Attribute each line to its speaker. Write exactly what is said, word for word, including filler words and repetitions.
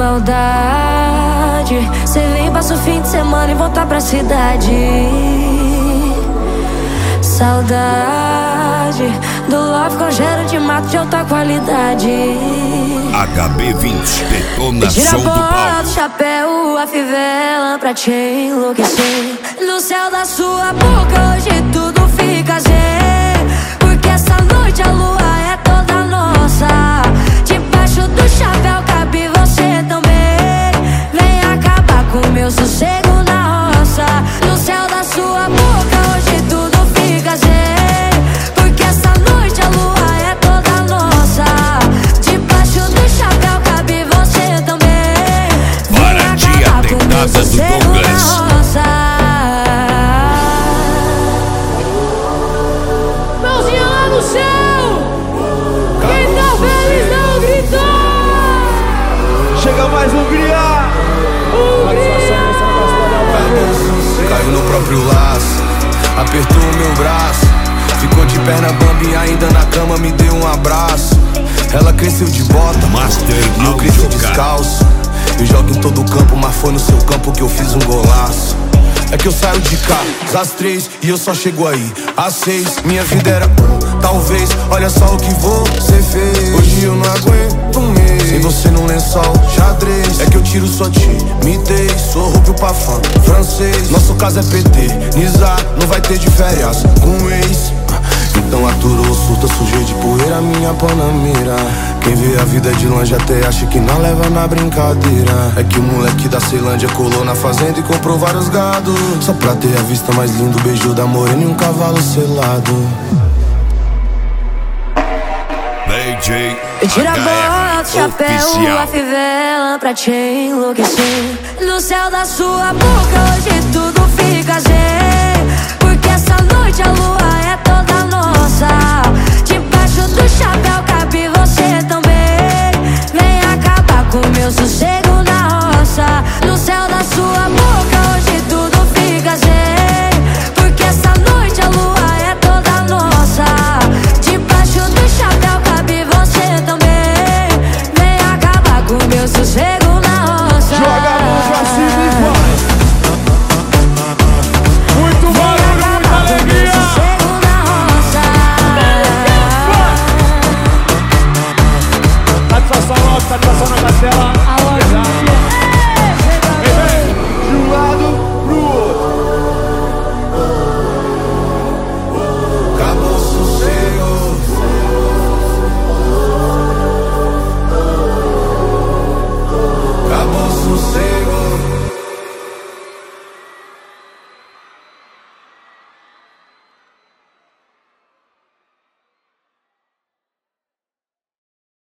Speaker 1: maldade. Cê vem, passa o fim de semana e volta pra cidade. Saudade do love com cheiro de mato de alta qualidade.
Speaker 2: H B vinte, detona
Speaker 1: Tira
Speaker 2: som
Speaker 1: a
Speaker 2: do
Speaker 1: bola
Speaker 2: palco.
Speaker 1: do chapéu, a fivela pra te enlouquecer. No céu da sua boca hoje tudo fica zen, porque essa noite a lua é toda nossa. Debaixo do chapéu cabe você também. Vem acabar com o meu sossego na roça. No céu da sua boca hoje tudo fica zen, porque essa noite a lua é toda nossa. Debaixo do chapéu cabe você também. Vem acabar com o meu sossego na roça.
Speaker 3: Mãozinha lá no céu! Quem tá feliz não gritou!
Speaker 4: Chega mais um criar!
Speaker 5: Caiu no próprio laço, apertou o meu braço. Ficou de perna bamba e ainda na cama me deu um abraço. Ela cresceu de bota,
Speaker 2: Master
Speaker 5: e eu cresci descalço. Eu jogo em todo campo, mas foi no seu campo que eu fiz um golaço. É que eu saio de casa às três e eu só chego aí às seis. Minha vida era um, talvez, olha só o que você fez. Hoje eu não aguento um mês sem você num lençol xadrez. É que eu tiro sua timidez, sou rubio pra fã francês. Nosso caso é P T, Nizar, não vai ter de férias com ex. Então aturou, surta, sujei de poeira minha panamira. Quem vê a vida de longe até acha que não leva na brincadeira. É que o moleque da Ceilândia colou na fazenda e comprou vários gados, só pra ter a vista mais linda, o beijo da morena e um cavalo selado.
Speaker 2: D J
Speaker 1: Tira a bola do chapéu,
Speaker 2: oficial.
Speaker 1: a fivela pra te enlouquecer. No céu da sua boca hoje tudo fica zen, porque essa noite a lua é toda nossa. Debaixo do chapéu cabe você também. Vem acabar com o meu sossego na roça. No céu da sua boca hoje tudo fica zen, porque essa noite a lua é toda nossa. Debaixo do chapéu cabe você também. Vem acabar com o meu sossego na roça.
Speaker 4: Joga